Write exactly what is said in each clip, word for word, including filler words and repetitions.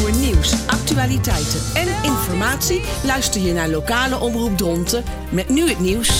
Voor nieuws, actualiteiten en informatie luister je naar Lokale Omroep Dronten met nu het nieuws.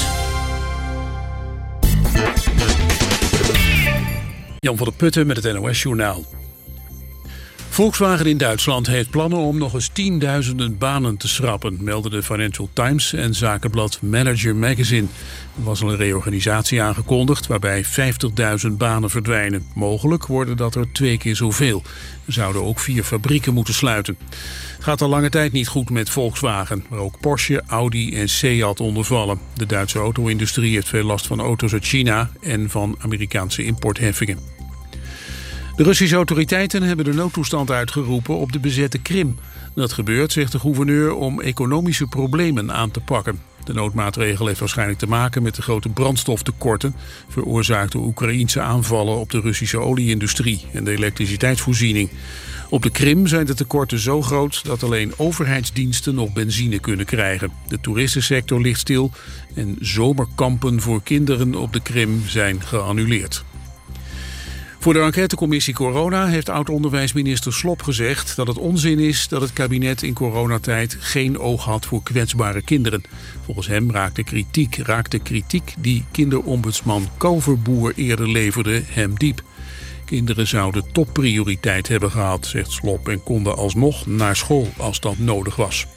Jan van der Putten met het N O S-journaal. Volkswagen in Duitsland heeft plannen om nog eens tienduizenden banen te schrappen, melden de Financial Times en zakenblad Manager Magazine. Er was al een reorganisatie aangekondigd waarbij vijftigduizend banen verdwijnen. Mogelijk worden dat er twee keer zoveel. Er zouden ook vier fabrieken moeten sluiten. Het gaat al lange tijd niet goed met Volkswagen, waar ook Porsche, Audi en Seat onder vallen. De Duitse auto-industrie heeft veel last van auto's uit China en van Amerikaanse importheffingen. De Russische autoriteiten hebben de noodtoestand uitgeroepen op de bezette Krim. Dat gebeurt, zegt de gouverneur, om economische problemen aan te pakken. De noodmaatregel heeft waarschijnlijk te maken met de grote brandstoftekorten, veroorzaakt door Oekraïense aanvallen op de Russische olieindustrie en de elektriciteitsvoorziening. Op de Krim zijn de tekorten zo groot dat alleen overheidsdiensten nog benzine kunnen krijgen. De toeristensector ligt stil en zomerkampen voor kinderen op de Krim zijn geannuleerd. Voor de enquêtecommissie Corona heeft oud-onderwijsminister Slop gezegd dat het onzin is dat het kabinet in coronatijd geen oog had voor kwetsbare kinderen. Volgens hem raakte kritiek, raakte kritiek die kinderombudsman Kalverboer eerder leverde hem diep. Kinderen zouden topprioriteit hebben gehad, zegt Slop, en konden alsnog naar school als dat nodig was.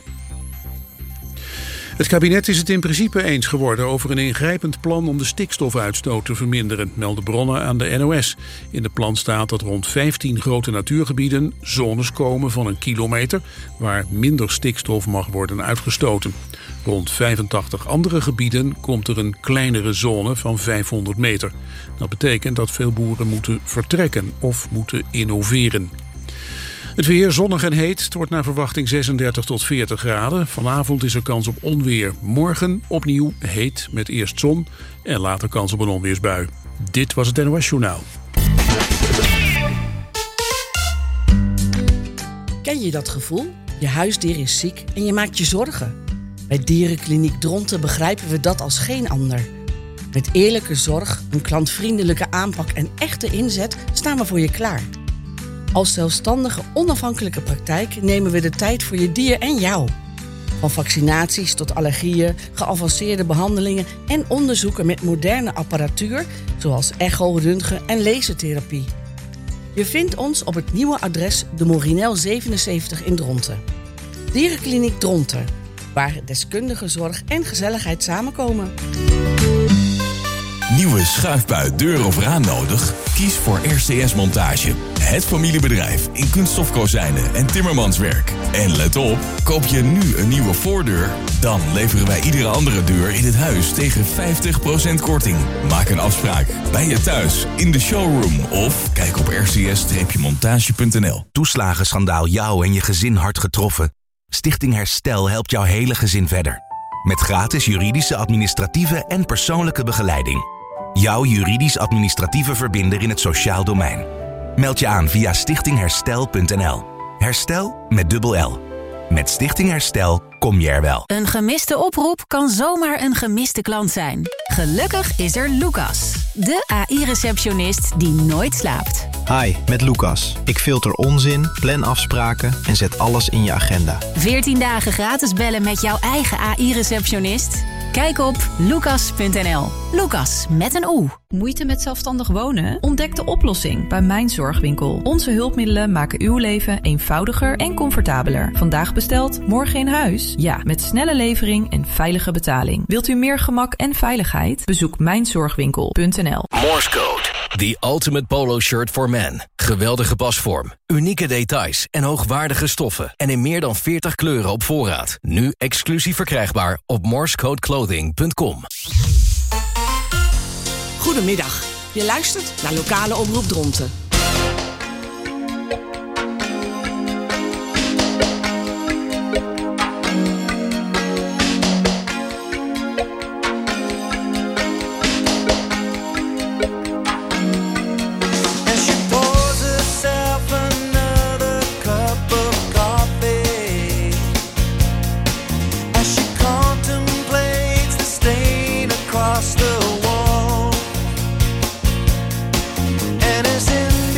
Het kabinet is het in principe eens geworden over een ingrijpend plan om de stikstofuitstoot te verminderen, melden bronnen aan de N O S. In het plan staat dat rond vijftien grote natuurgebieden zones komen van een kilometer waar minder stikstof mag worden uitgestoten. Rond vijfentachtig andere gebieden komt er een kleinere zone van vijfhonderd meter. Dat betekent dat veel boeren moeten vertrekken of moeten innoveren. Het weer zonnig en heet. Het wordt naar verwachting zesendertig tot veertig graden. Vanavond is er kans op onweer. Morgen opnieuw heet met eerst zon en later kans op een onweersbui. Dit was het N O S-journaal. Ken je dat gevoel? Je huisdier is ziek en je maakt je zorgen. Bij Dierenkliniek Dronten begrijpen we dat als geen ander. Met eerlijke zorg, een klantvriendelijke aanpak en echte inzet staan we voor je klaar. Als zelfstandige, onafhankelijke praktijk nemen we de tijd voor je dier en jou. Van vaccinaties tot allergieën, geavanceerde behandelingen en onderzoeken met moderne apparatuur, zoals echo, röntgen en lasertherapie. Je vindt ons op het nieuwe adres de Morinel zevenenzeventig in Dronten. Dierenkliniek Dronten, waar deskundige zorg en gezelligheid samenkomen. Nieuwe schuifbui, deur of raam nodig? Kies voor R C S Montage. Het familiebedrijf in kunststofkozijnen en timmermanswerk. En let op, koop je nu een nieuwe voordeur, dan leveren wij iedere andere deur in het huis tegen vijftig procent korting. Maak een afspraak bij je thuis, in de showroom of kijk op r c s montage punt n l. Toeslagenschandaal jou en je gezin hard getroffen? Stichting Herstel helpt jouw hele gezin verder. Met gratis juridische, administratieve en persoonlijke begeleiding. Jouw juridisch-administratieve verbinder in het sociaal domein. Meld je aan via stichting herstel punt n l. Herstel met dubbel L. Met Stichting Herstel kom je er wel. Een gemiste oproep kan zomaar een gemiste klant zijn. Gelukkig is er Lucas, de A I-receptionist die nooit slaapt. Hi, met Lucas. Ik filter onzin, plan afspraken en zet alles in je agenda. veertien dagen gratis bellen met jouw eigen A I-receptionist? Kijk op lucas punt n l. Lucas met een O. Moeite met zelfstandig wonen? Ontdek de oplossing bij Mijn Zorgwinkel. Onze hulpmiddelen maken uw leven eenvoudiger en comfortabeler. Vandaag besteld, morgen in huis? Ja, met snelle levering en veilige betaling. Wilt u meer gemak en veiligheid? Bezoek mijn zorgwinkel punt n l. Morse Code. The ultimate polo shirt for men. Geweldige pasvorm, unieke details en hoogwaardige stoffen. En in meer dan veertig kleuren op voorraad. Nu exclusief verkrijgbaar op morsecode clothing punt com. Goedemiddag. Je luistert naar Lokale Omroep Dronten. The wall, and as in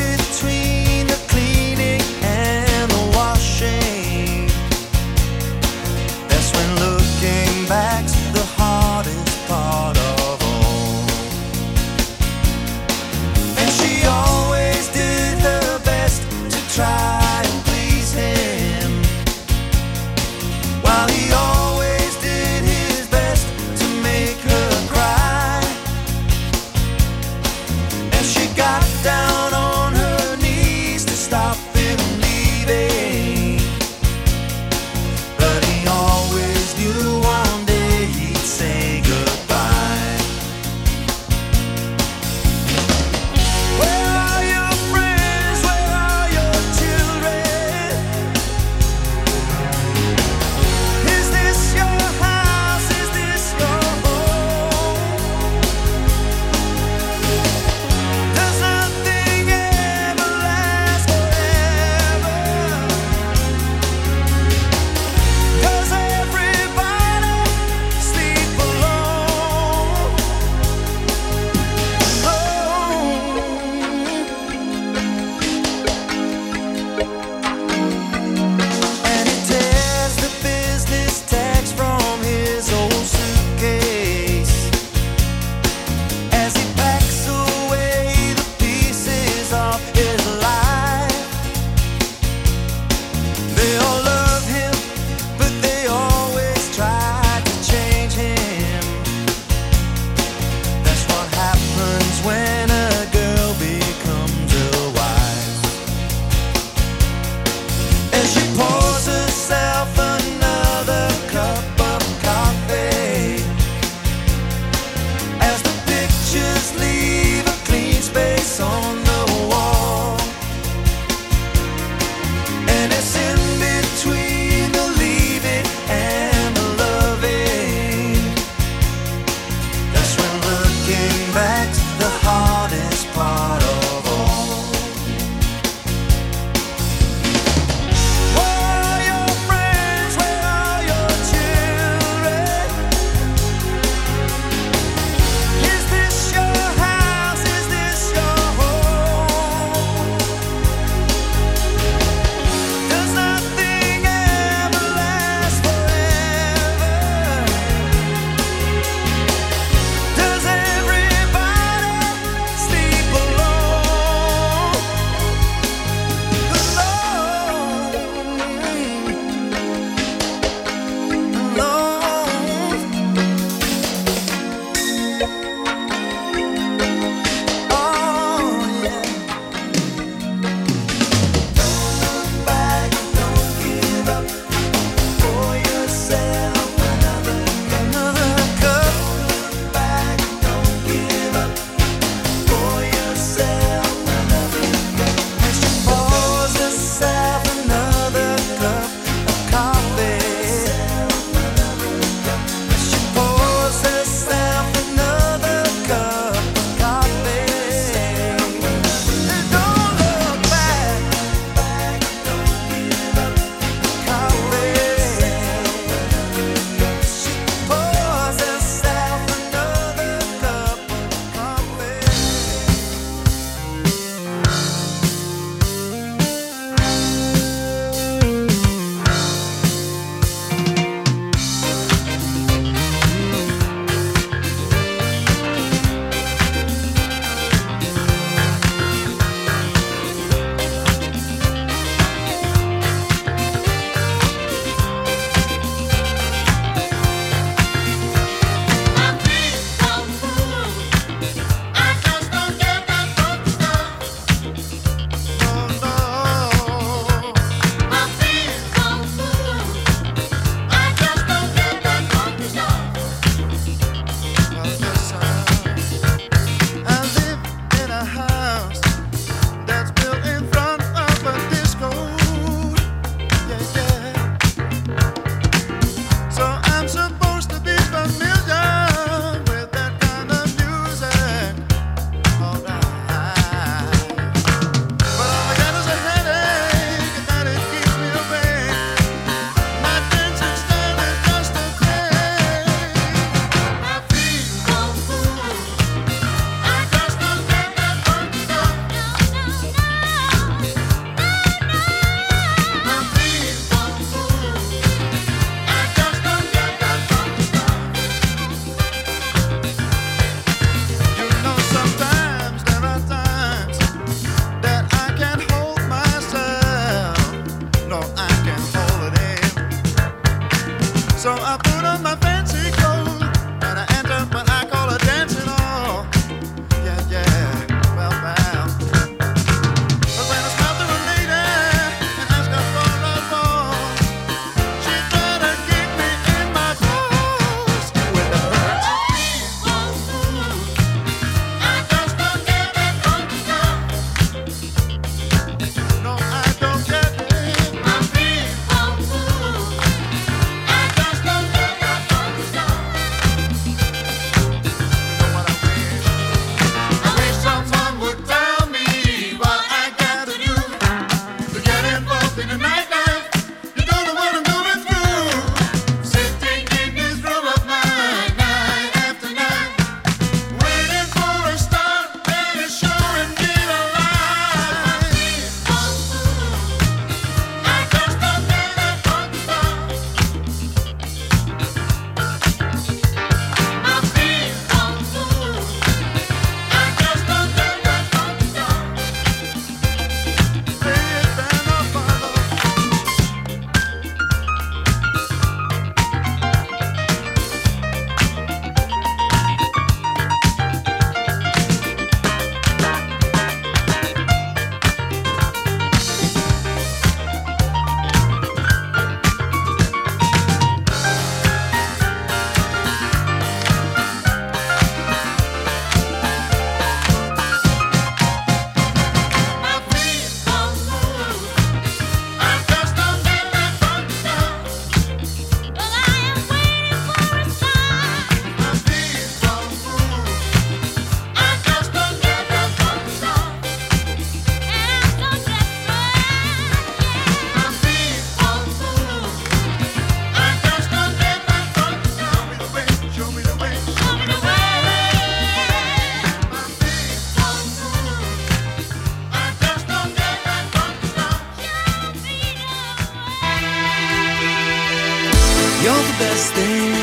You're the best thing.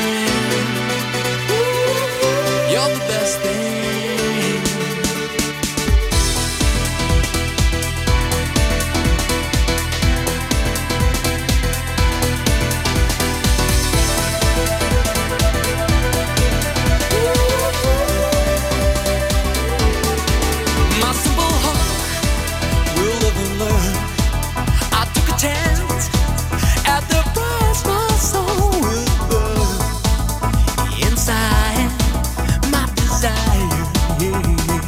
You're the best thing. My simple heart will live and learn. I took a chance at the price my soul will burn. Inside my desire, yeah.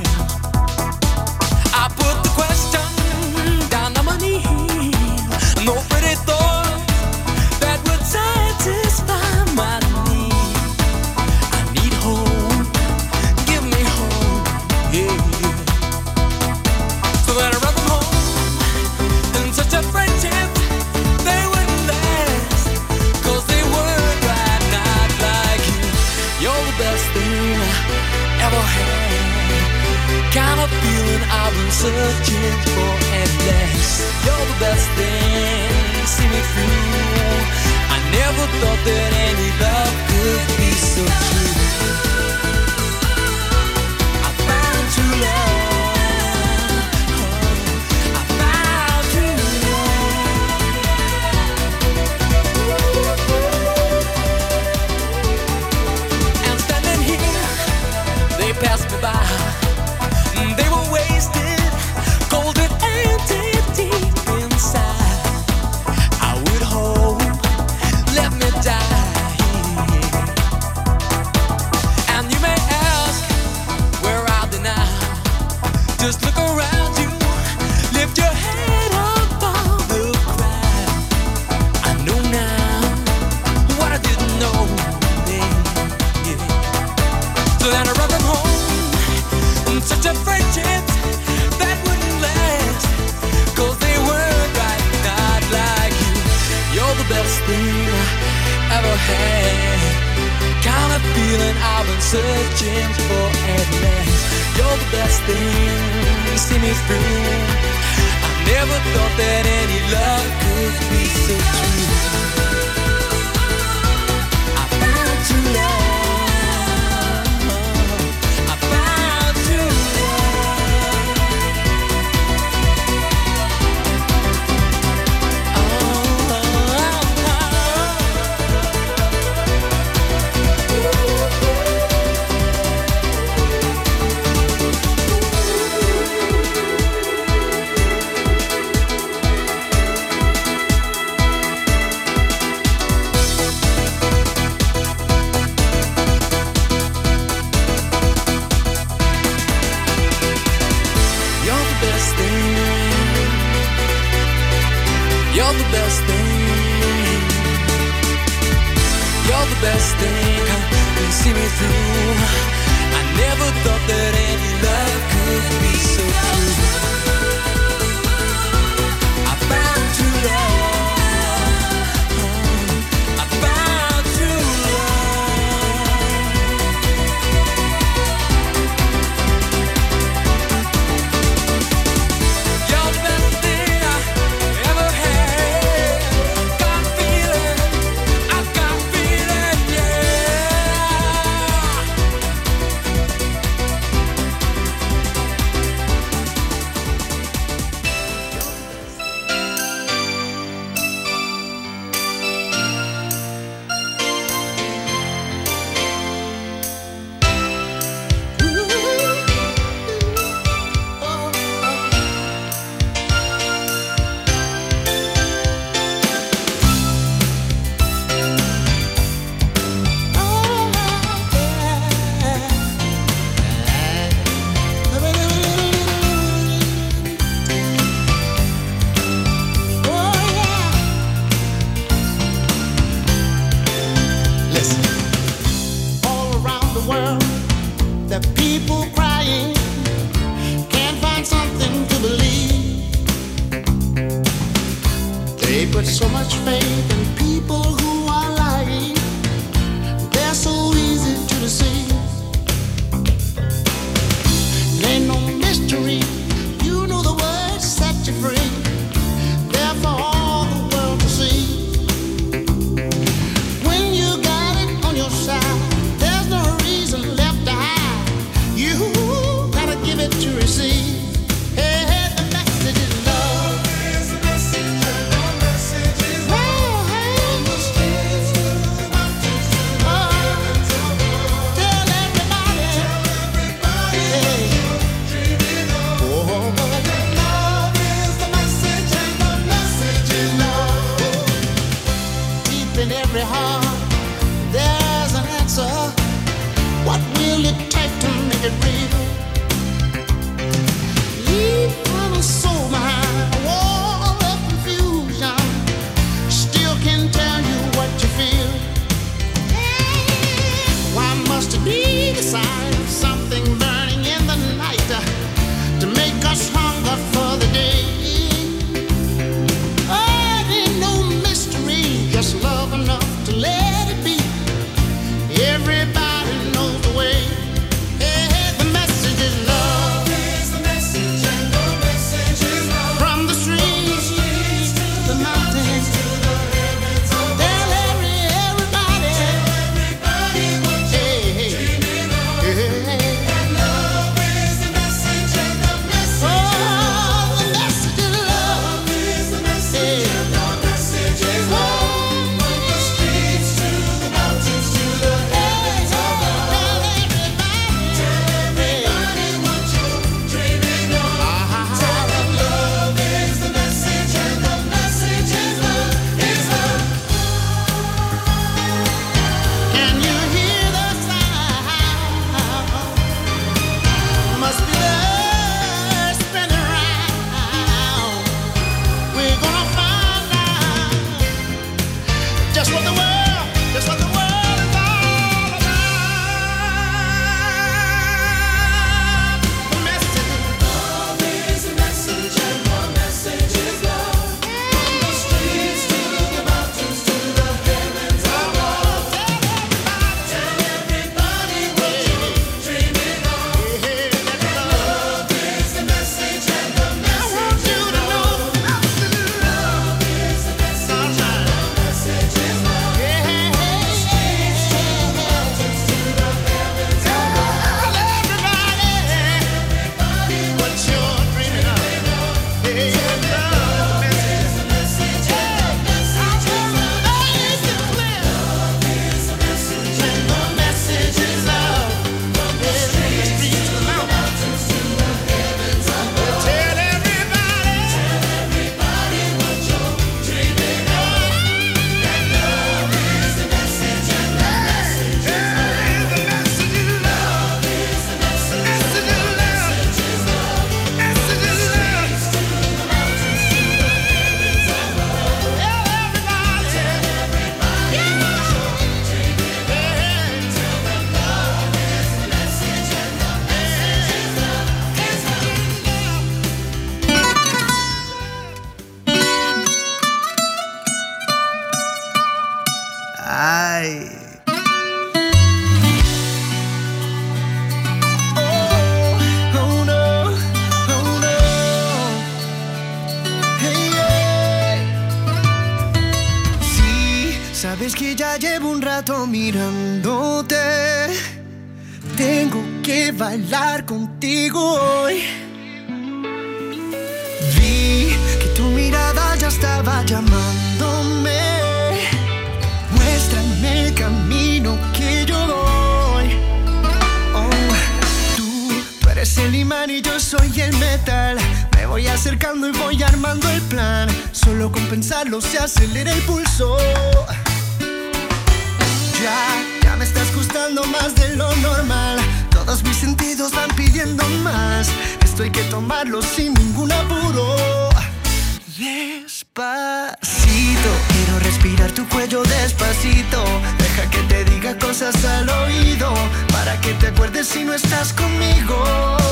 I put the question down on my knees. No pretty thought that would satisfy my need. I need home, give me home, yeah. So that I run them home in such a friendship they wouldn't last, 'cause they weren't right, not like you. You're the best thing I ever had. Kind of feeling I've been searching for at last. You're the best thing, see me through. I never thought that any love could be so true. I found true love. I found true love. And standing here, they passed me by. They were wasted, cold and empty deep inside. I would hope, let me die. And you may ask, where are they now? Just look around you, lift your head above the crowd. I know now what I didn't know then, yeah. So then I brought them home in such a friendship that wouldn't last, 'cause they weren't right, not like you. You're the best thing I ever had. Kind of feeling I've been searching for at last. You're the best thing, see me through. I never thought that any love could be so true. I found true love. I found true love. Oh, oh, oh. You're the best thing. You're the best thing. You're the best thing. You see me through. I never thought that any love could be so true. I found true love. I found true love. You're the best thing I ever had. Got feeling, I got feeling, yeah. put so much faith in people who are lying. They're so easy to deceive. It ain't no mystery. You know the words set you free. They're for all the world to see. When in every heart. There's an answer. What will it take to make it real? Leave a soul behind, a wall of confusion. Still can tell you what you feel. Why must it be the sign of something burning in the night uh, to make us hunger for the day? Oh, it ain't no mystery, just love enough to let it be. Everybody knows the way. Hey, hey, the message is love. Love is the message, and the message is love. From the streets to the mountains to the heavens above. Tell every, everybody, tell everybody what you're dreaming of. And love is the message, and the message oh, the message is love. Love is the message, and the message is love. From the streets to the mountains to the heavens above. Tell everybody, tell everybody what you're dreaming of. Tell them love is the message, and the message is love, is love. Can you hear the sound? Must be the earth spinning round. We're gonna find out just what the world, just what the world is all about. The message, love is the message, and the message is love. From the streets to the mountains to the heavens above. Tell everybody what you're dreaming of. Love is the message, and the message I want you to know. Love is the message, and the message is love. From the streets to the mountains to the heavens above. Tell everybody, everybody what you're dreaming of. Yeah, love is the message, and the message is love. Is it clear? Love is the message, and the message is love. From the streets to the mountains to the heavens above. Tell everybody, tell everybody what you're dreaming of. And love is the message, and the message is love. The message is love. Is the message, message is love. Message is love. Message is love. To the mountains to the heavens above. Tell everybody, tell everybody what you're dreaming of. Tell them love is the message, and the message is love. Is Ay. Oh, oh no, oh no. Hey, yeah. Sí, sabes que ya llevo un rato mirándote. Tengo que bailar contigo hoy. Vi que tu mirada ya estaba llamándome. Muéstrame el camino que yo voy. Oh, tú, tú eres el imán y yo soy el metal. Me voy acercando y voy armando el plan. Solo con pensarlo se acelera el pulso. Ya, ya me estás gustando más de lo normal. Todos mis sentidos van pidiendo más. Esto hay que tomarlo sin ningún apuro. Despacito, quiero respirar tu cuello despacito. Deja que te diga cosas al oído, para que te acuerdes si no estás conmigo.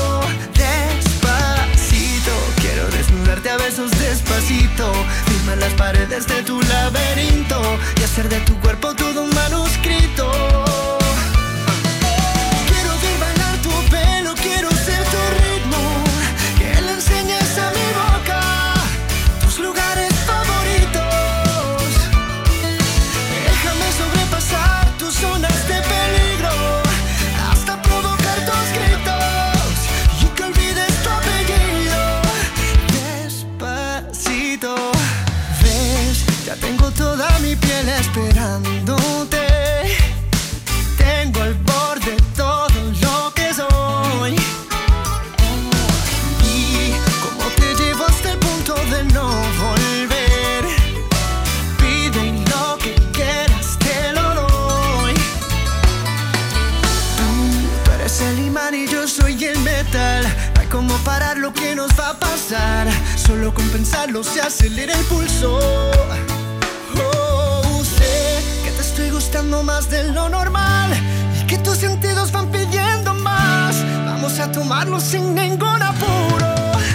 Despacito, quiero desnudarte a besos despacito. Firma las paredes de tu laberinto y hacer de tu cuerpo todo un manuscrito. Quiero ver bailar tu pelo, quiero ser tu ritmo. Que le enseñes a mi boca tus lugares favoritos. Déjame sobrepasar tus zonas de peligro, hasta provocar tus gritos y que olvides tu apellido. Despacito, ves, ya tengo toda mi piel esperándote. Tengo al borde todo lo que soy. Y como te llevo hasta el punto de no volver. Pide lo que quieras. lo que nos va a pasar. Solo con pensarlo se acelera el pulso. Oh, sé que te estoy gustando más de lo normal y que tus sentidos van pidiendo más. Vamos a tomarlo sin ningún apuro.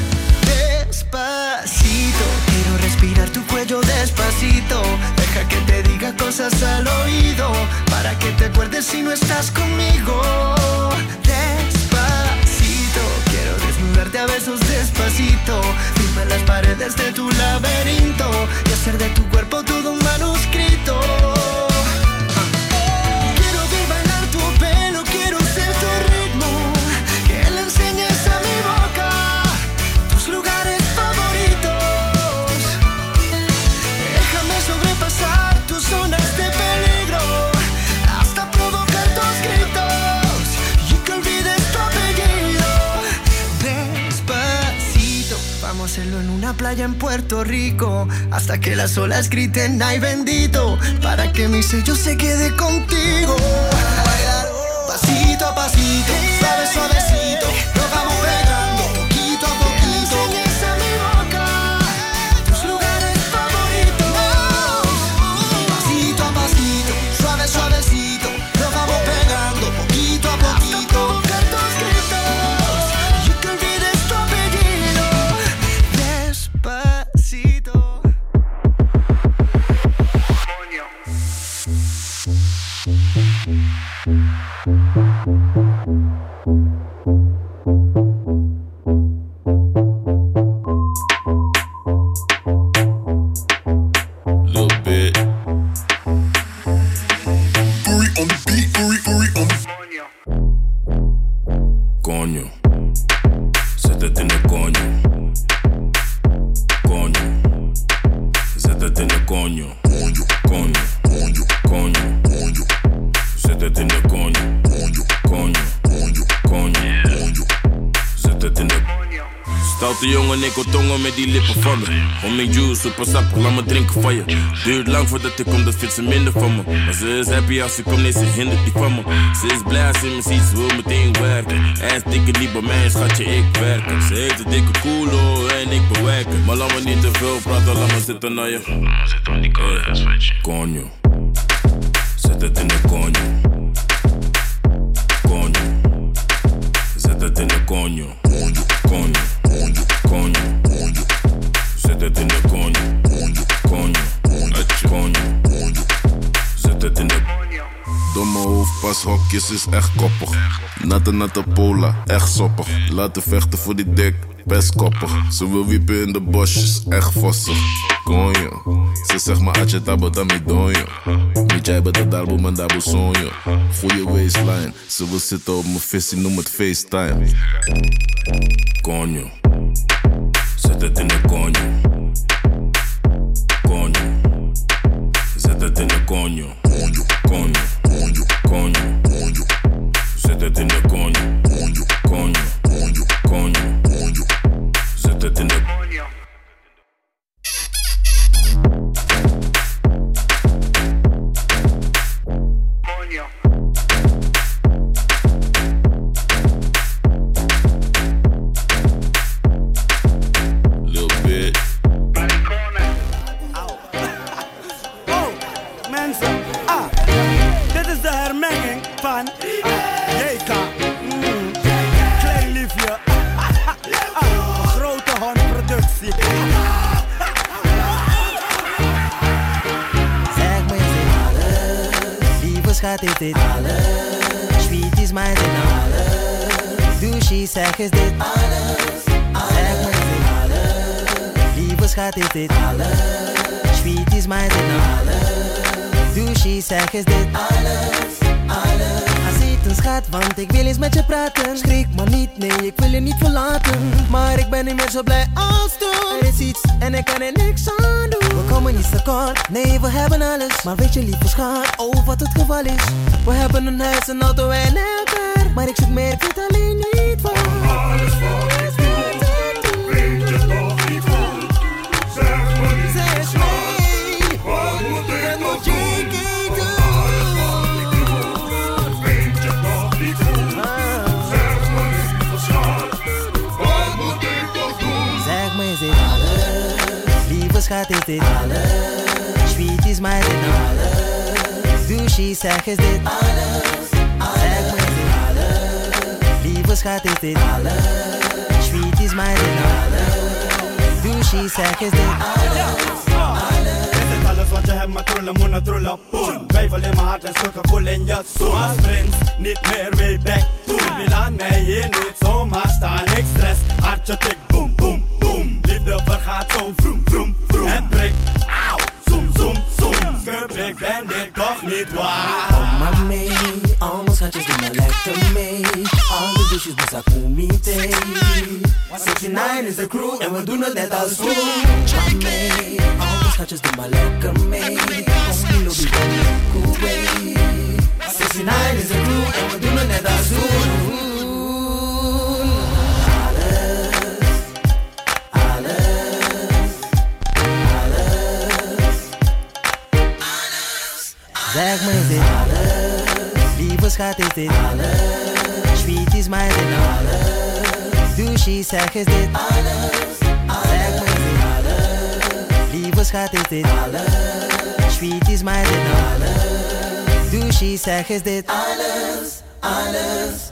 Despacito, quiero respirar tu cuello despacito. Deja que te diga cosas al oído para que te acuerdes si no estás conmigo. Despacito, quiero desnudarte a besos despacito. Firma las paredes de tu laberinto y hacer de tu cuerpo todo un manuscrito. Quiero ver bailar tu pelo, quiero ser tu ritmo. Que le enseñes a mi boca tus lugares favoritos. Déjame sobrepasar tus zonas de peligro hasta provocar tus gritos y que olvides tu apellido. Despacito, vamos a hacerlo en una playa en Puerto Rico hasta que las olas griten ay bendito, para que mi sello se quede contigo. Pasito a pasito, suave suavecito, nos vamos pegando poquito a poquito. Enseñes a mi boca tus lugares favoritos. Pasito a pasito, suave suavecito, nos vamos pegando poquito a poquito. Hasta provocar tus gritos y que olvides tu apellido. Despacito. Little bit. Uri on the beat, Uri, Uri on the Coño, zet in de coño. Coño, zet in de coño. Coño, coño, coño, coño, coño. Zet in de coño. Coño, coño, coño, coño, coño. Zet in de stoute jongen, ik wil tongen met die lippen van me. Homing juice, super sappig, laat me drinken van je. Duurt lang voordat ik kom, dat vindt ze minder van me. Maar ze is happy als ze komt, nee, ze hindert die van me. Ze is blij als ze me ziet, ze wil meteen werken. En dikke niet bij mij, schatje, ik werken. Ze heeft een dikke koelo en ik bewerken. Maar laat me niet te veel praten, laat me zitten naar je. Zit aan die coño, switch. Coño, zet het in de coño. Coño, zet het in de coño. Coño, coño. Coño, coño, coño. Zet het in de coño. Coño, coño, coño, coño. Zet het in de domme hoofdpashokjes is echt koppig. Natte natte pola, echt soppig. Laten vechten voor die dik, best koppig. Ze wil wiepen in de bosjes, echt vossig. Coño, ze zegt maar atje tabo dami donjo. Niet jij bent de darbo man dabo sonjo. Goeie waistline, ze wil zitten op mijn visie, noem het FaceTime. Coño, zet het in de coño. Coño, zet het in de coño. Coño, coño, coño, coño, coño. Zet het in de coño. Coño, coño, coño, coño, coño. Zet het in de coño. Van J K, mm. Klein liefje, ah, grote hond productie. Zeg me eens alles, lieve schat is dit alles. Sweet is mijn zin alles. Douche zeg is dit alles. Zeg me eens alles, lieve schat is dit alles. Sweet is mijn zin alles. Douche zeg is dit alles. Ga zitten schat, want ik wil eens met je praten. Schrik maar niet, nee, ik wil je niet verlaten. Maar ik ben niet meer zo blij als toen. Er is iets en ik kan er niks aan doen. We komen niet tekort, nee, we hebben alles. Maar weet je lieve schat, oh wat het geval is. We hebben een huis, een auto en elkaar. Maar ik zoek meer, ik weet alleen niet van. Alles voor ik doe, weet je toch niet goed. Zeg me niet, zeg me, wat moet ik nog doen? Weet je toch niet goed. Zeg me lieve schat, wat moet ik schat is dit alles. Sweet is my dit alles. Douchie zeg is dit alles. Zeg me is dit alles. Lieve schat is dit alles. Sweet is my dit alles. Douchie zeg is dit alles. Alles wat je hebt, maar trullen moet naar trullen. Poen. Twijfel in mijn hart en stukken voel in je zoen. Als prins, niet meer way back. Toen wil aan mij hier niet zomaar staan. Ik stress, hartje tik, boom, boom, boom. Liefde vergaat zo vroom, vroom, vroom. Het prikt, auw, zoom, zoom, zoom. Schurprik ben ik toch niet waar. Kom maar mee, allemaal schatjes doen maar lekker mee. Al de dishes met Sakumite. zestig-negen is de crew en we doen het net als toen. Kom maar mee, al de schatjes doen maar lekker mee. Kom die lobby, cool way. zestig-negen is de crew en we doen het net als toen. Zeg me is dit alles. Lieve schat is dit alles. Sweet is my dit alles. Douchie zeg is dit alles. Zeg me is dit alles. Lieve schat is dit alles. Sweet is my dit alles. Douchie zeg is dit alles. Alles.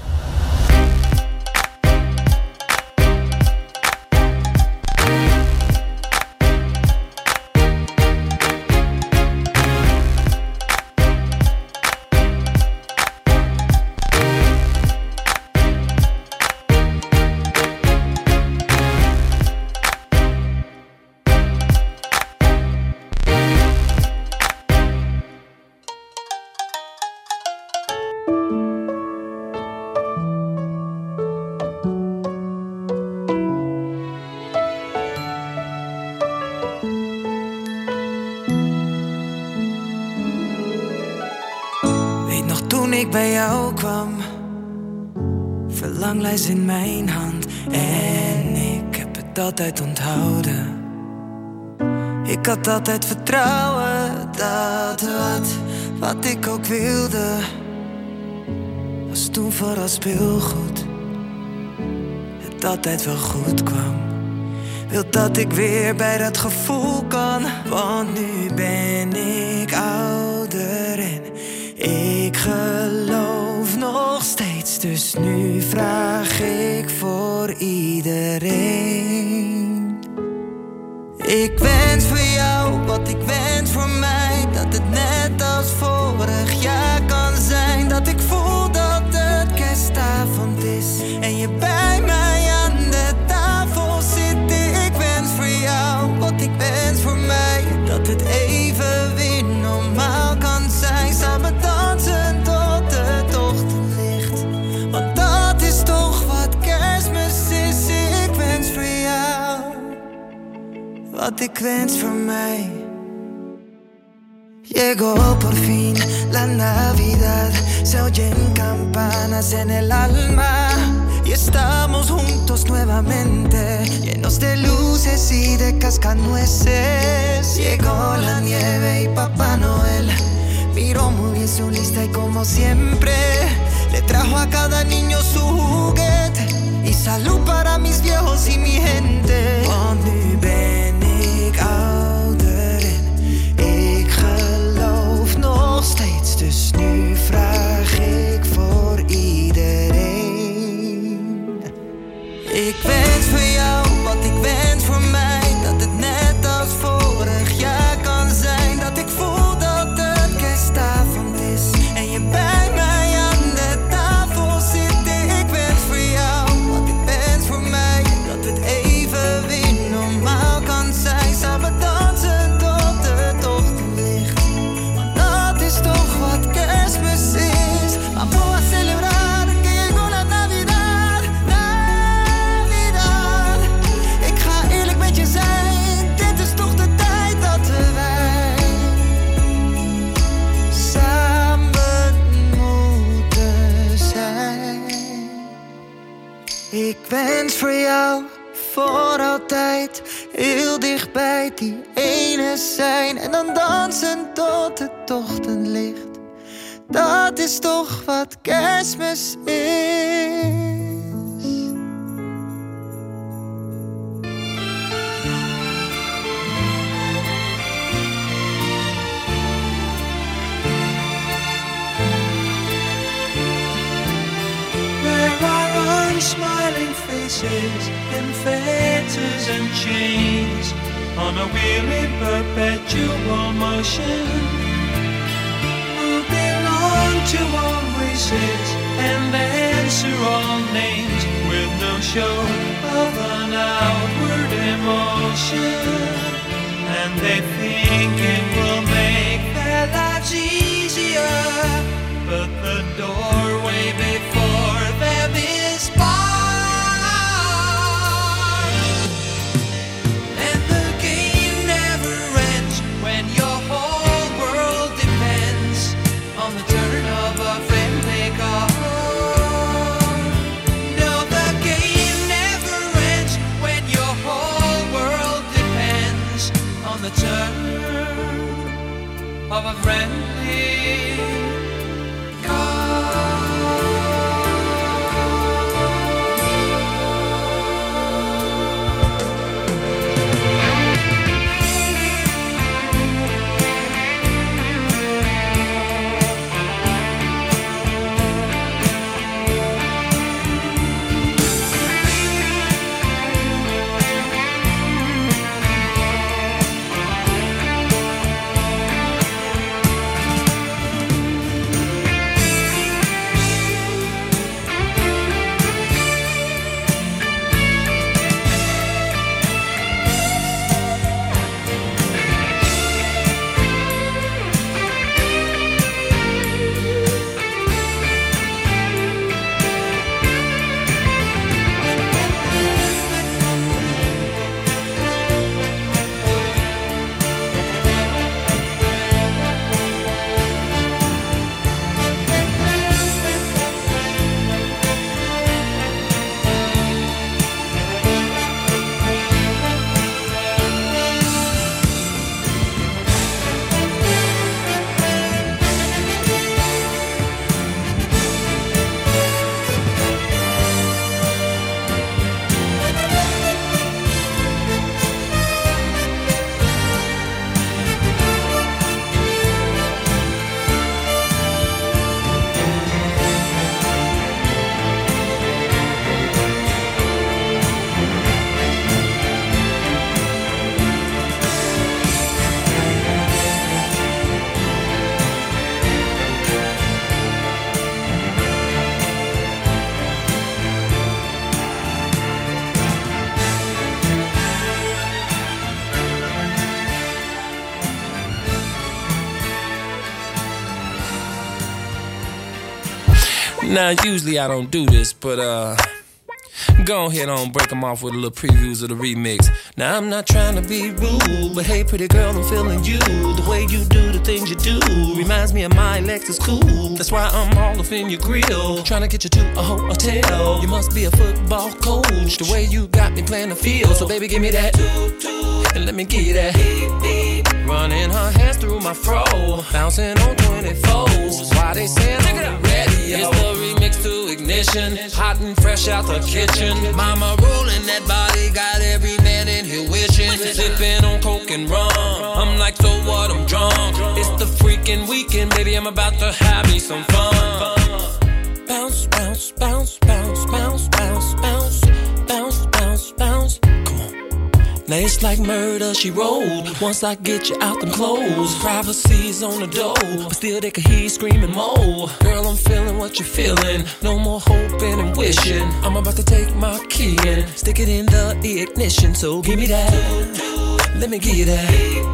Ik bij jou kwam, verlanglijst in mijn hand en ik heb het altijd onthouden. Ik had altijd vertrouwen dat wat, wat ik ook wilde, was toen vooral speelgoed, het altijd wel goed kwam. Wil dat ik weer bij dat gevoel kan, want nu ben ik ouder en ik geloof nog steeds, dus nu vraag ik voor iedereen. Ik wens voor jou wat ik wens voor mij, dat het net als vorig jaar kan zijn. Dat ik voel dat het kerstavond is en je bij mij aan de tafel zit. Ik wens voor jou wat ik wens voor mij, dat het even weer normaal kan zijn. Samen dansen tot het ochtendlicht, want dat is toch wat Kerstmis is. Ik wens voor jou wat ik wens voor mij. Llegó por fin la Navidad, se oyen campanas en el alma y estamos juntos nuevamente, llenos de luces y de cascanueces. Llegó la nieve y Papá Noel miró muy bien su lista y como siempre le trajo a cada niño su juguete y salud para mis viejos y mi gente. Want nu ben ik ouder en ik geloof nog steeds, dus nu vraag ik voor iedereen. Ik wens voor jou wat ik wens voor mij, dat het net als vorig jaar kan zijn. Dat ik voel dat het kerstavond is en je bij mij aan de tafel zit. Ik wens voor jou wat ik wens voor mij, dat het even weer normaal kan zijn. Samen dansen tot het ochtendlicht, want dat is toch wat Kerstmis is. Vamos a celebrar que llegó la Navidad, Navidad. Ik ga eerlijk met je zijn, dit is toch de tijd dat wij samen moeten zijn. Ik wens voor jou voor altijd heel dichtbij die ene zijn en dan dansen tot het ochtendlicht. Dat is toch wat Kerstmis is. wearing faces in fetters and chains on a wheel in perpetual motion, who belong to all races and answer all names with no show of an outward emotion. And they think it will make their lives easier, but the doorway before them is barred. And the game never ends when your whole world depends on the turn of a friendly card. No, the game never ends when your whole world depends on the turn of a friendly Now, usually I don't do this, but uh, go ahead on, break them off with a little previews of the remix. Now, I'm not trying to be rude, but hey, pretty girl, I'm feeling you. The way you do the things you do reminds me of my Lexus cool. That's why I'm all up in your grill, trying to get you to a hotel. You must be a football coach, the way you got me playing the field. So baby, give me that, and let me give you that. Running her hands through my fro, bouncing on twenty-fours. Why they saying I'm ready? It's the remix to Ignition, hot and fresh out the kitchen. Mama rolling that body, got every man in here wishing. Sipping on coke and rum, I'm like, so what, I'm drunk. It's the freaking weekend, baby, I'm about to have me some fun. Bounce, bounce, bounce, bounce, bounce, bounce, bounce, bounce, bounce, bounce. Come on. Now it's like murder, she rolled. Once I get you out them clothes, privacy's on the door, but still they can hear you screaming more. Girl, I'm feeling what you're feeling. No more hoping and wishing. I'm about to take my key and stick it in the ignition. So give me that, let me give you that.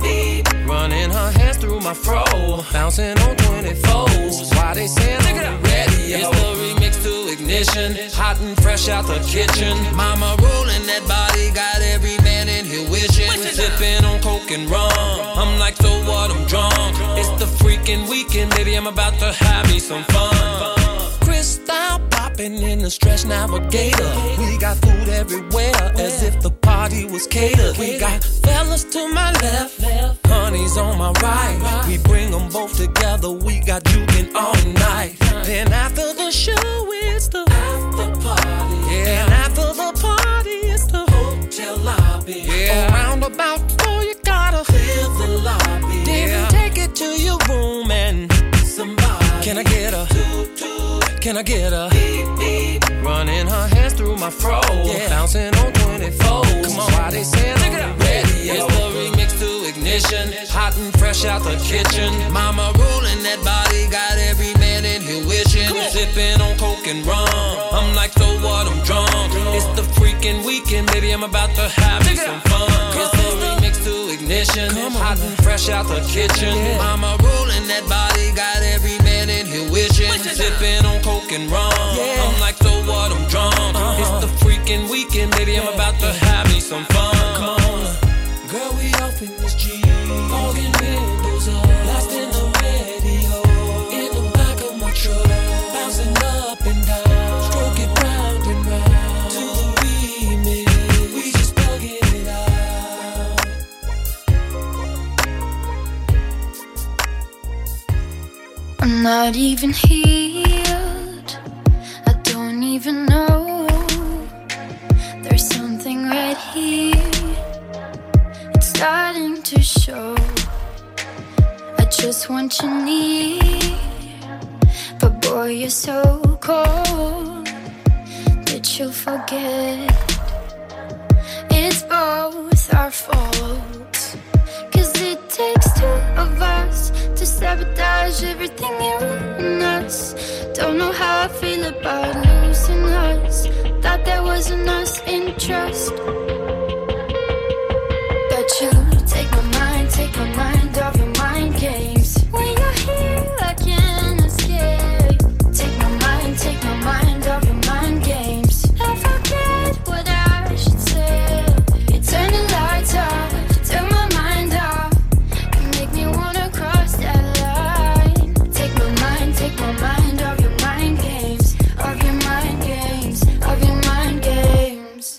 Running her hands through my fro, bouncing on twenty-fours. Why they saying I'm ready? It's the remix to Ignition, hot and fresh out the kitchen. Mama rolling that body, got every man in here wishing. Sipping on coke and rum, I'm like, so what, I'm drunk. It's the freaking weekend, baby, I'm about to have me some fun. Crystal popping in the Stretch Navigator. We got food everywhere, as if the party was catered. We got fellas to my left, honey's on my right. We bring them both together, we got juking all night. Then after the show, it's the after party. Yeah, and after the party, it's the hotel lobby. Yeah, around about four, you gotta clear the lobby. Then yeah, take it to your room and somebody. Can I get a? Can I get a? Running her hands through my fro. Yeah. Bouncing on twenty-four. Come on, why they saying look it up? Ready, it's the remix to Ignition. Hot and fresh out the kitchen. Mama rolling that body, got every man in here wishing. Sipping on coke and rum. I'm like, so what? I'm drunk. It's the freaking weekend, baby. I'm about to have me some fun. It's the remix to Ignition. Hot and fresh out the kitchen. Mama rolling that body, got every man in here wishing. Sipping on coke and rum. I'm like, so what? I'm drunk. It's the freaking weekend, baby. I'm about to have me some fun. Come on, girl, we off in this Jeep. Fogging windows up, lost in the radio. In the back of my truck, bouncing up and down, stroke it round and round. To the remix, we just bugging it out. I'm not even healed. I don't even know. There's something right here. It's starting to show. I just want you near, but boy, you're so cold. Did you forget? It's both our faults. Cause it takes two of us to sabotage everything you and us. Don't know how I feel about losing us. Thought there wasn't us in trust. But you take my mind, take my mind off your mind games. When you're here, I can't escape. Take my mind, take my mind off your mind games. I forget what I should say. You turn the lights off, you turn my mind off. You make me wanna cross that line. Take my mind, take my mind off your mind games. Of your mind games, of your mind games.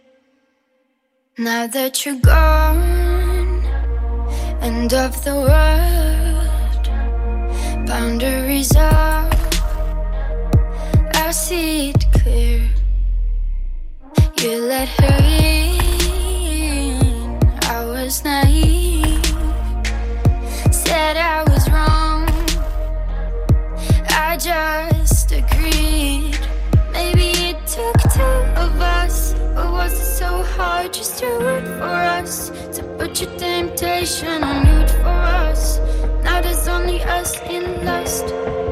Now that you're gone, end of the world, boundaries up, I see it clear. You let her in, I was naive, said I was wrong, I just agreed. Maybe it took two of us, but was it so hard just to root for us? To put your temptation on root for us. Now there's only us in lust.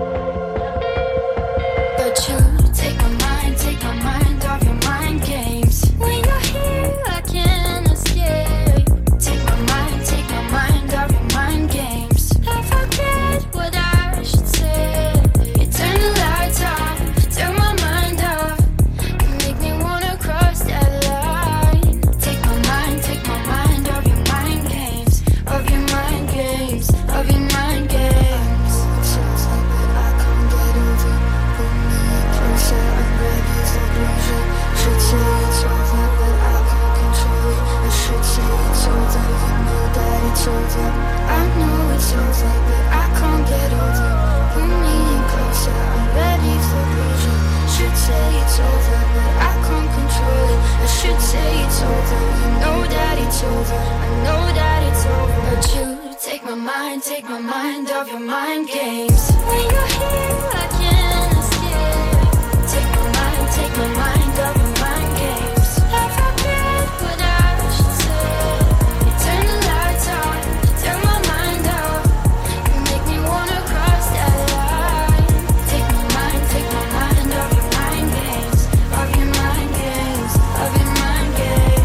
But you take my mind, take my mind off your mind games. When you're here, I can't escape. Take my mind, take my mind off your mind games. I forget what I should say. You turn the lights off, turn my mind off. You make me wanna cross that line. Take my mind, take my mind off your mind games. Of your mind games, of your mind games. It sounds like that I can't get over. Put me closer, I'm ready for closure. Should say it's over, but I can't control it. I should say it's over, you know that it's over. I know it's over, but I can't get over. Put me closer, I'm ready for closure. Should say it's over, but I can't control it. I should say it's over, you know that it's over. I know that it's over, but you take my mind, take my mind off your mind games. When you're here, I can't escape. Take my mind, take my mind off your mind games. I forget what I should say. You turn the lights off, you turn my mind off. You make me wanna cross that line. Take my mind, take my mind off your mind games. Of your mind games, of your mind games.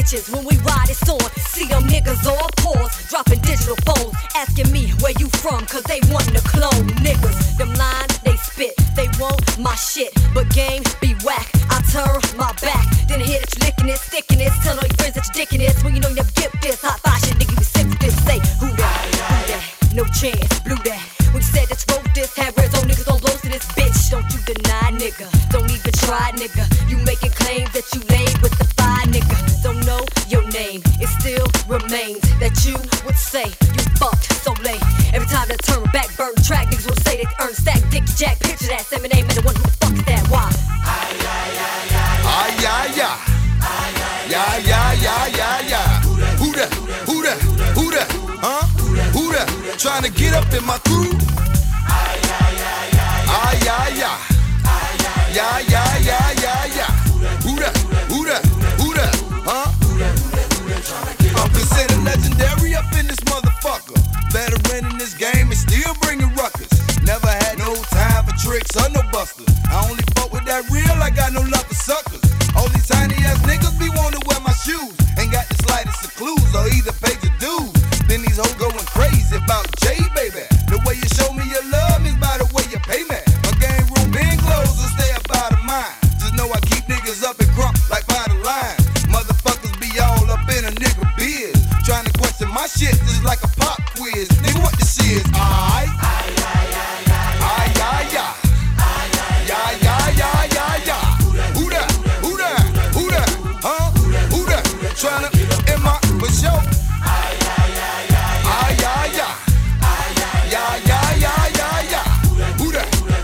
bitches. When we ride, it's on. See them niggas all pause, dropping digital phones, asking me where you from, cause they wantin' to clone niggas. Them lines, they spit, they want my shit, but game be whack. I turn my back, then hear that you licking it, sticking it, tell all your friends that you're dicking it. When you know you never get this hot fire shit, nigga, you sick of this. Say, who that? Who that? No chance, blew that. When you said that you wrote this, had words on niggas on blows to this bitch. Don't you deny, nigga. Don't even try, nigga. You making claims that you laid with the fire, nigga. Don't know your name. It still remains that you would say you fucked so late. Every time that turn back, burn track, niggas will say they earn stack, dick, jack, picture that, say my name and the one who the fuck is that? Why? Ay, yeah, yeah. Yeah, yeah, yeah, yeah, yeah. Who that? Who that? Who that? Huh? Who that? Trying to get up in my crew? Ay, yeah, yeah. Yeah, yeah, yeah, yeah, yeah. Who that? Who that? Who that? Huh? I'm considered legendary up in this motherfucker. Veteran in this game and still bringing ruckus. Never had no time for tricks or no busters. I only fuck with that real, I got no love for suckers. All these tiny ass niggas be wanting to wear my shoes. Ain't got the slightest of clues or either pay your dues. Then these hoes going crazy about J, baby. The way you show me your love is by the way you pay me. My game room been closed, so stay up out of mine. Just know I keep niggas up and crump like by the line. Motherfuckers be all up in a nigga biz. Trying to question my shit just like a pop quiz. Nigga, what this is? Aight? Ay, ay, ay, ay, ay, ay. Yeah, yeah, yeah, yeah, yeah. Who that? Who that? Who that? Huh? Who that? Tryna in my for show. Ay, ay, ay, ay, ay, ay. Yeah, yeah, yeah, yeah, yeah. Who that?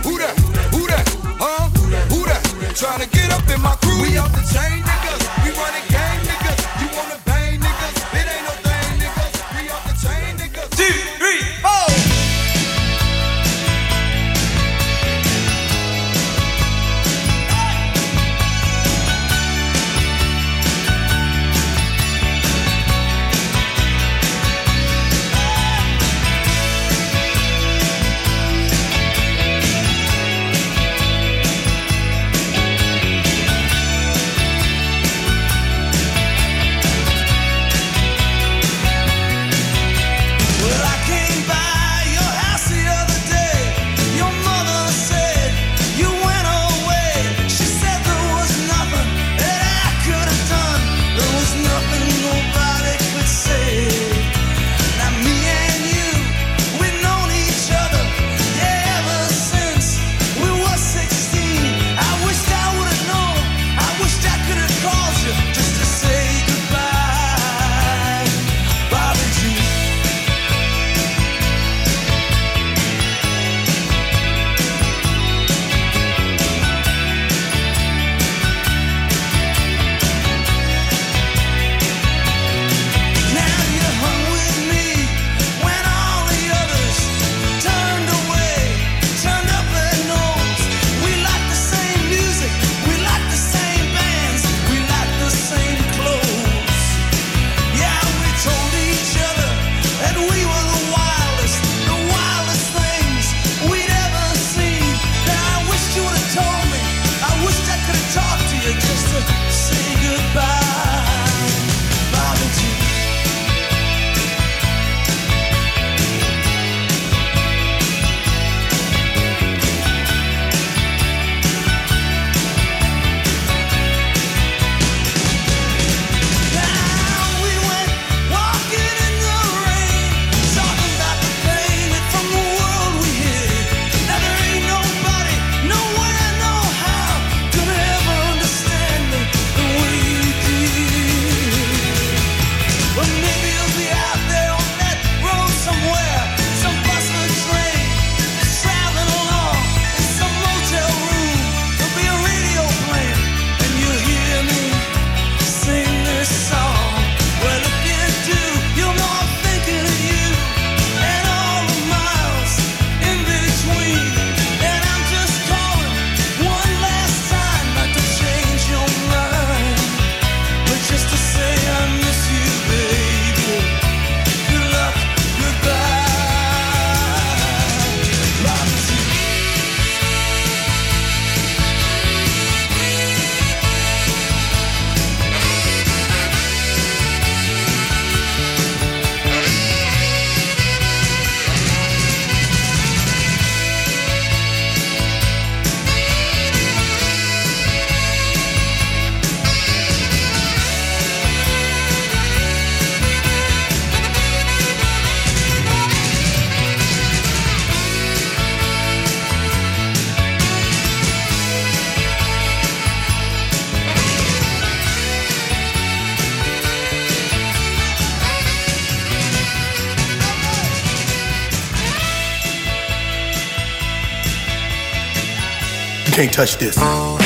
can't touch this.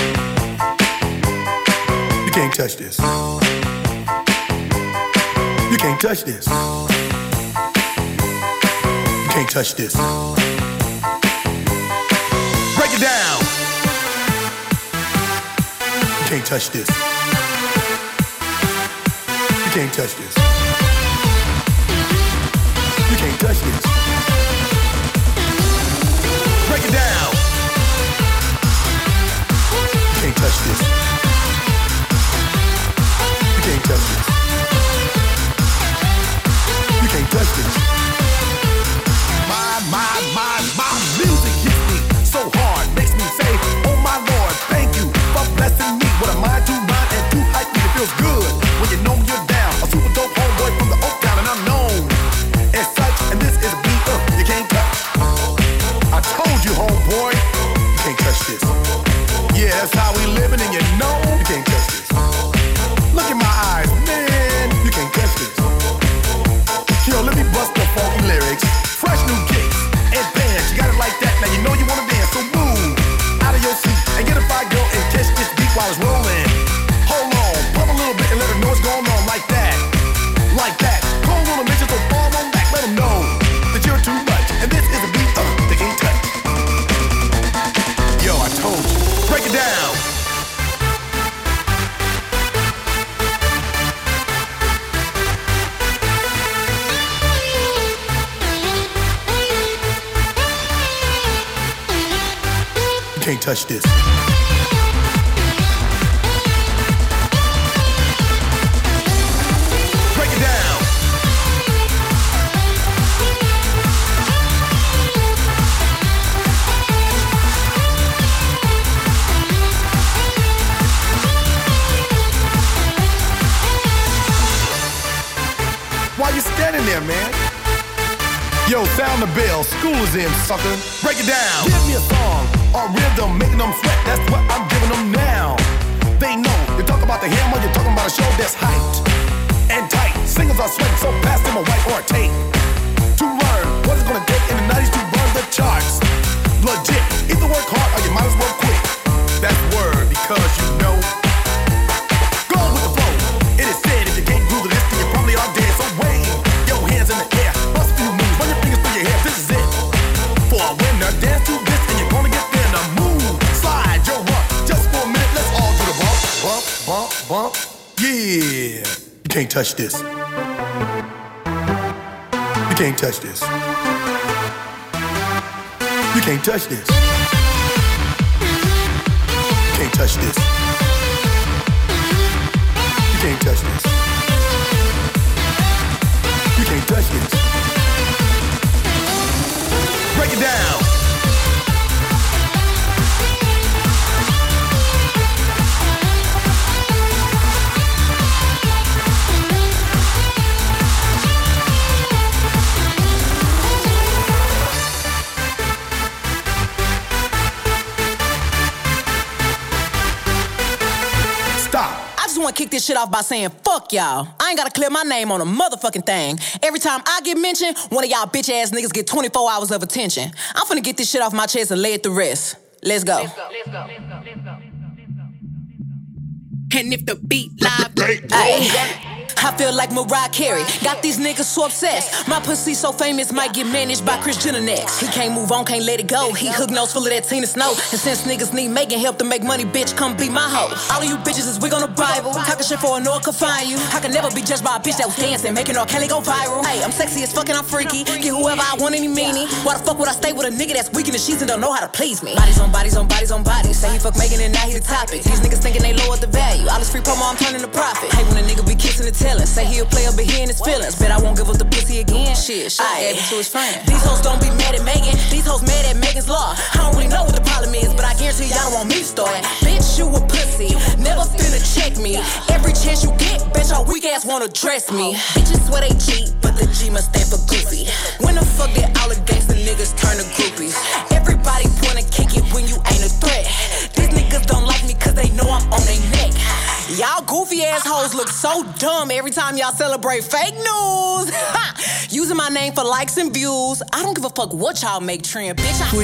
You can't touch this. You can't touch this. You can't touch this. Break it down. You can't touch this. You can't touch this. You can't touch this. Break it down. You can't touch this. You can't touch this. You can't touch this. My, my, my, my music hits me so hard, makes me say, oh my Lord, thank you for blessing me. What a mind to mind and to hype me, it feels good when you know you're down. A super dope homeboy from the Oak Town and I'm known as such, and this is a beat uh, you can't touch. I told you, homeboy, you can't touch this. Yeah, that's how we living, and you know you can't touch this. Look in my eyes, man, you can't touch this. Yo, let me bust the funky lyrics. Fresh new kicks and bands, you got it like that. Now you know you wanna dance, so move out of your seat and get a fire girl and catch this beat while it's rolling. Hold on, pump a little bit and let her know what's going on, like that, like that. Cold on them bitches, so fall on back, let them know that you're too much. And this is a beat uh, they can't touch. Yo, I told you, break it down. You can't touch this. Break it down. Why you standing there, man? Yo, sound the bell, school is in, sucker. Break it down. Give me a song or rhythm, making them sweat. That's what I'm giving them now. They know. You talk about the hammer, you're talking about a show that's hyped and tight. Singers are sweating, so pass them a white or a tape to learn what it's gonna take in the nineties to burn the charts. Legit. Either work hard or you might as well quit. That's word because you know. Go with the flow. It is said if you can't do this, then you probably are dead. So wave your hands in the air, bust a few moves, run your fingers through your hair. This is it for a winner. Dance to this and you're gonna get there. Now move, slide your rump. Just for a minute, let's all do the bump, bump, bump, bump. Yeah, you can't touch this. You can't touch this. You can't touch this. You can't touch this. You can't touch this. You can't touch this. Break it down. I just wanna kick this shit off by saying, fuck y'all. I ain't gotta clear my name on a motherfucking thing. Every time I get mentioned, one of y'all bitch ass niggas get twenty-four hours of attention. I'm finna get this shit off my chest and lay it to rest. Let's go. Let's go, let's go, let's go, let's go. And if the beat live, ay, I feel like Mariah Carey. Got these niggas so obsessed. My pussy so famous, might get managed by Kris Jenner next. He can't move on, can't let it go. He hook nose full of that Tina Snow. And since niggas need making help to make money, bitch, come be my hoe. All of you bitches is wig on the Bible. Talking shit for a no one can find you. I can never be judged by a bitch that was dancing, making R. Kelly go viral. Hey, I'm sexy as fuck and I'm freaky. Get whoever I want, any meanie. Why the fuck would I stay with a nigga that's weak in the sheets and don't know how to please me? Bodies on bodies on bodies on bodies. Say he fuck making and now he the topic. These niggas thinking they lowered the value. All this free promo, I'm turning to profit. Hey, when a nigga be kissing and telling, say he a player but he in his feelings. Bet I won't give up the pussy again. Shit, shit, gave it to his friend. These hoes don't be mad at Megan. These hoes mad at Megan's law. I don't really know what the problem is, but I guarantee y'all don't want me to start. Bitch, you a pussy. Never finna check me. Every chance you get, bitch, your weak ass wanna dress me. Bitches swear they cheat, but the G must stand for goofy. When the fuck did all the gangsta niggas turn to groupies? Everybody wanna kick it when you ain't a threat. These niggas don't like me cause they know I'm on their neck. Y'all goofy assholes look so dumb every time y'all celebrate fake news. Using my name for likes and views. I don't give a fuck what y'all make trend, bitch. I